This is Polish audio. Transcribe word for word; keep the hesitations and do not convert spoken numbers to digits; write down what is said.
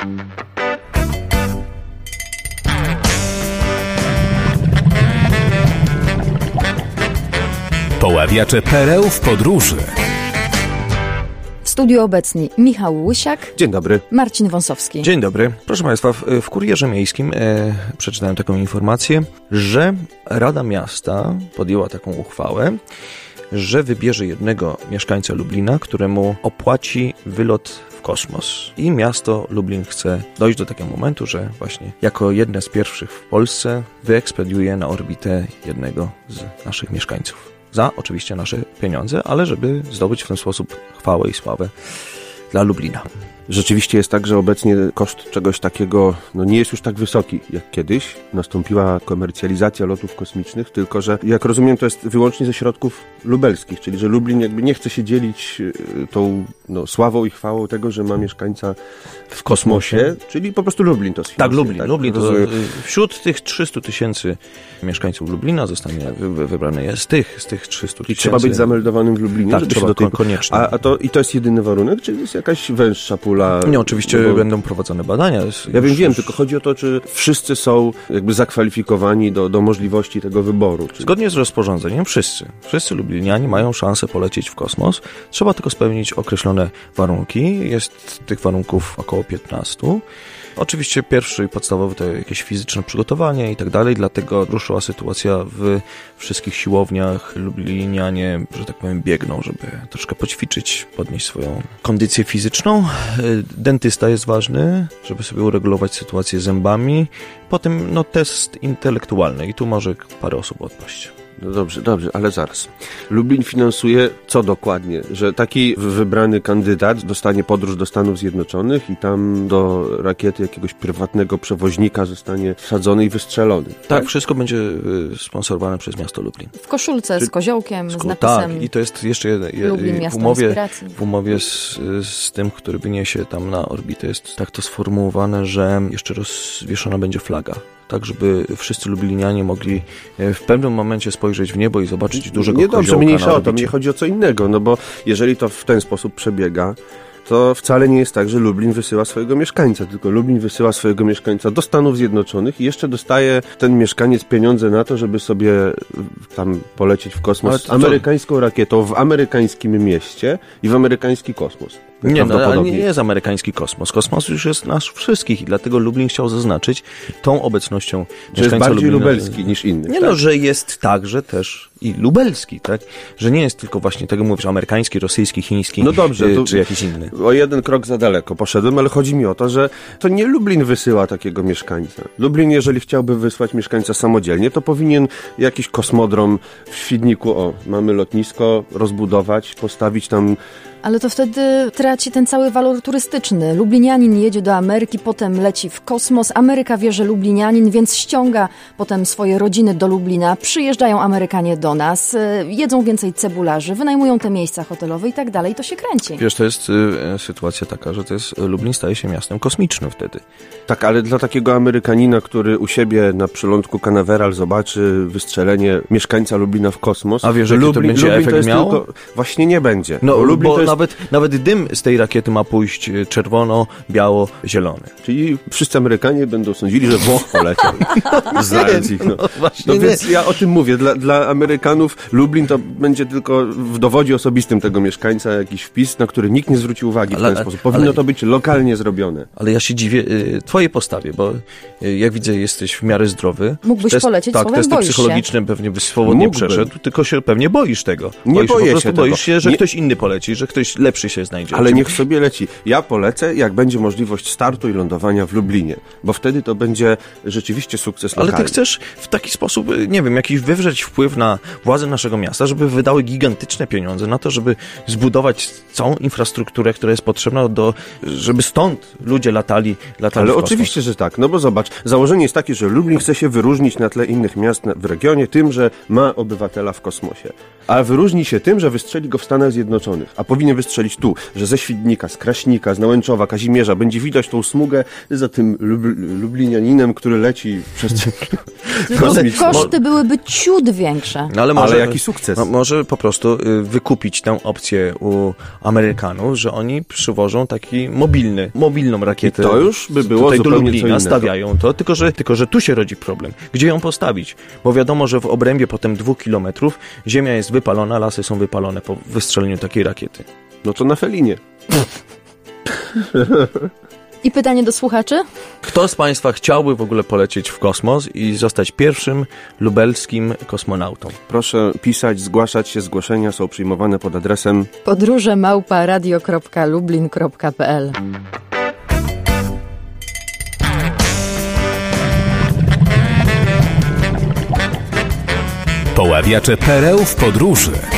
Poławiacze pereł w podróży. W studiu obecni Michał Łysiak. Dzień dobry. Marcin Wąsowski. Dzień dobry. Proszę Państwa, w, w Kurierze Miejskim e, przeczytałem taką informację, że Rada Miasta podjęła taką uchwałę, że wybierze jednego mieszkańca Lublina, któremu opłaci wylot w kosmos. I miasto Lublin chce dojść do takiego momentu, że właśnie jako jedne z pierwszych w Polsce wyekspediuje na orbitę jednego z naszych mieszkańców. Za oczywiście nasze pieniądze, ale żeby zdobyć w ten sposób chwałę i sławę dla Lublina. Rzeczywiście jest tak, że obecnie koszt czegoś takiego no nie jest już tak wysoki jak kiedyś. Nastąpiła komercjalizacja lotów kosmicznych, tylko że jak rozumiem to jest wyłącznie ze środków lubelskich, czyli że Lublin jakby nie chce się dzielić tą no, sławą i chwałą tego, że ma mieszkańca w kosmosie, czyli po prostu Lublin to sfinansuje. Tak, Lublin. Tak? Lublin to, wśród tych trzystu tysięcy mieszkańców Lublina zostanie wy, wybrane jest z tych, z tych trzystu tysięcy. Trzeba być zameldowanym w Lublinie, tak, żeby trzeba, się do tej... koniecznie. A, a to, i to jest jedyny warunek, czy jest jakaś węższa pula? Nie, oczywiście no bo... będą prowadzone badania. Ja wiem, już, wiem, już... tylko chodzi o to, czy wszyscy są jakby zakwalifikowani do, do możliwości tego wyboru. Czy... Zgodnie z rozporządzeniem wszyscy. Wszyscy lublinianie mają szansę polecieć w kosmos. Trzeba tylko spełnić określone warunki. Jest tych warunków około piętnastu. Oczywiście pierwszy i podstawowy to jakieś fizyczne przygotowanie i tak dalej, dlatego ruszyła sytuacja w wszystkich siłowniach. Lublinianie, że tak powiem, biegną, żeby troszkę poćwiczyć, podnieść swoją kondycję fizyczną. Dentysta jest ważny, żeby sobie uregulować sytuację z zębami. Potem no, test intelektualny i tu może parę osób odpaść. No dobrze, dobrze, ale zaraz. Lublin finansuje co dokładnie? Że taki wybrany kandydat dostanie podróż do Stanów Zjednoczonych i tam do rakiety jakiegoś prywatnego przewoźnika zostanie wsadzony i wystrzelony. Tak, tak wszystko będzie sponsorowane przez miasto Lublin. W koszulce Czy... z koziołkiem, z napisem Tak, i to jest jeszcze je, je, Lublin, w umowie, inspiracji. w umowie z, z tym, który wyniesie tam na orbitę, jest tak to sformułowane, że jeszcze rozwieszona będzie flaga. Tak, żeby wszyscy lublinianie mogli w pewnym momencie spojrzeć w niebo i zobaczyć dużego Nie koziołka. dobrze, mniejsza na o to, mnie chodzi o co innego, no bo jeżeli to w ten sposób przebiega, to wcale nie jest tak, że Lublin wysyła swojego mieszkańca, tylko Lublin wysyła swojego mieszkańca do Stanów Zjednoczonych i jeszcze dostaje ten mieszkaniec pieniądze na to, żeby sobie tam polecieć w kosmos z amerykańską rakietą w amerykańskim mieście i w amerykański kosmos. Nie, no, ale nie jest amerykański kosmos. Kosmos już jest nasz wszystkich i dlatego Lublin chciał zaznaczyć tą obecnością że jest bardziej Lublina, lubelski niż inny. Nie tak? No, że jest także też i lubelski, tak? Że nie jest tylko właśnie tego mówisz amerykański, rosyjski, chiński, no dobrze, y, to czy jakiś inny. O jeden krok za daleko poszedłem, ale chodzi mi o to, że to nie Lublin wysyła takiego mieszkańca. Lublin, jeżeli chciałby wysłać mieszkańca samodzielnie, to powinien jakiś kosmodrom w Świdniku, o, mamy lotnisko, rozbudować, postawić tam. Ale to wtedy traci ten cały walor turystyczny. Lublinianin jedzie do Ameryki, potem leci w kosmos. Ameryka wie, że lublinianin, więc ściąga potem swoje rodziny do Lublina. Przyjeżdżają Amerykanie do nas, jedzą więcej cebularzy, wynajmują te miejsca hotelowe i tak dalej. To się kręci. Wiesz, to jest y, sytuacja taka, że to jest Lublin staje się miastem kosmicznym wtedy. Tak, ale dla takiego Amerykanina, który u siebie na przylądku Canaveral zobaczy wystrzelenie mieszkańca Lublina w kosmos. A wiesz, jaki Lublin, to będzie Lublin efekt to jest miał? tylko, właśnie nie będzie. No, bo Lublin bo to jest... nawet, nawet dym z tej rakiety ma pójść czerwono, biało, zielony. Czyli wszyscy Amerykanie będą sądzili, że Włoch poleciał, znając ich. No, no, właśnie no więc ja o tym mówię. Dla, dla Amerykanów Lublin to będzie tylko w dowodzie osobistym tego mieszkańca jakiś wpis, na który nikt nie zwróci uwagi ale, w ten sposób. Powinno ale, to być lokalnie zrobione. Ale ja się dziwię y, twojej postawie, bo y, jak widzę, jesteś w miarę zdrowy. Mógłbyś test, polecieć, tak, słowem testy boisz psychologiczne się. Pewnie byś swobodnie Mógłbym. przeszedł, tylko się pewnie boisz tego. Nie boisz boję się, po prostu się boisz się, że nie... ktoś inny poleci, że ktoś lepszy się znajdzie. Ale niech sobie leci. Ja polecę, jak będzie możliwość startu i lądowania w Lublinie, bo wtedy to będzie rzeczywiście sukces lokalny. Ale ty chcesz w taki sposób, nie wiem, jakiś wywrzeć wpływ na władze naszego miasta, żeby wydały gigantyczne pieniądze na to, żeby zbudować całą infrastrukturę, która jest potrzebna do, żeby stąd ludzie latali, latali Ale w kosmos. oczywiście, że tak. No bo zobacz, założenie jest takie, że Lublin chce się wyróżnić na tle innych miast w regionie tym, że ma obywatela w kosmosie. A wyróżni się tym, że wystrzeli go w Stanach Zjednoczonych. A powinien wystrzelić tu, że ze Świdnika, z Kraśnika, z Nałęczowa, Kazimierza będzie widać tą smugę za tym Lub- Lublinianinem, który leci przez Tylko koszty byłyby ciut większe. No, ale, może, ale jaki sukces? No, może po prostu y, wykupić tę opcję u Amerykanów, że oni przywożą taki mobilny, mobilną rakietę. I to już by było tutaj do zupełnie co Lublina, innego. stawiają to, tylko że, tylko że tu się rodzi problem. Gdzie ją postawić? Bo wiadomo, że w obrębie potem dwóch kilometrów ziemia jest wypalona, lasy są wypalone po wystrzeleniu takiej rakiety. No to na Felinie. I pytanie do słuchaczy? Kto z Państwa chciałby w ogóle polecieć w kosmos i zostać pierwszym lubelskim kosmonautą? Proszę pisać, zgłaszać się. Zgłoszenia są przyjmowane pod adresem Podróże małpa radio kropka lublin kropka p l. Poławiacze pereł w podróży.